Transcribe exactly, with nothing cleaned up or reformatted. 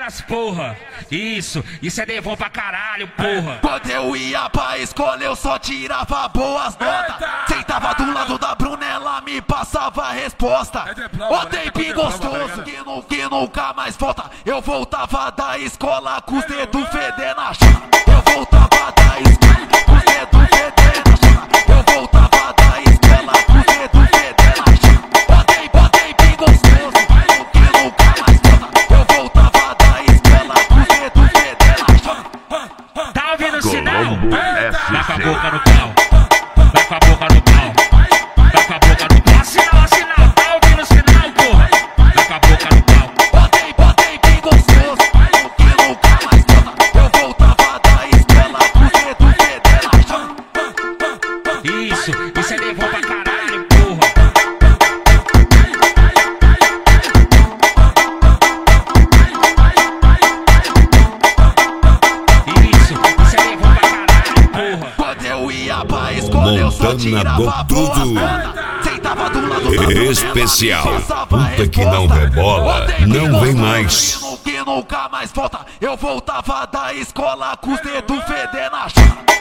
delas, porra. Isso, isso é devon pra caralho, porra. Quando eu ia pra escola eu só tirava boas notas. Sentava do lado da Bruna, ela me passava a resposta. Ô tempinho gostoso, que, nu, que nunca mais volta. Eu voltava da escola com os dedos fedendo a chana. Eu voltava da escola com os dedos fedendo a chana. Eu voltava da escola com os dedos fedendo a chana. Ô tempinho gostoso, que nunca mais volta. Eu voltava da escola com os dedos fedendo a chana. Tá ouvindo o sinal? Vai com a boca no pau. Vai com a boca no pau. Vai com a boca no pau. Assinal, assinal. Tá ouvindo o sinal, porra? Vai com a boca no pau. Botei, botei bem gostoso, que nunca mais volta. Eu voltava da escola com os dedos fedendo a chana. Isso, isso é devon pra caralho, porra. Isso, isso é devon pra caralho, porra. Quando eu ia pra escola eu só tirava boas notas. Sentava do lado da Bruna, Especial. ela me passava a Puta que não resposta. rebola, Botei bem não vem gostoso, mais. que nu- Que nunca mais volta. Eu voltava da escola com os dedos fedendo a chana.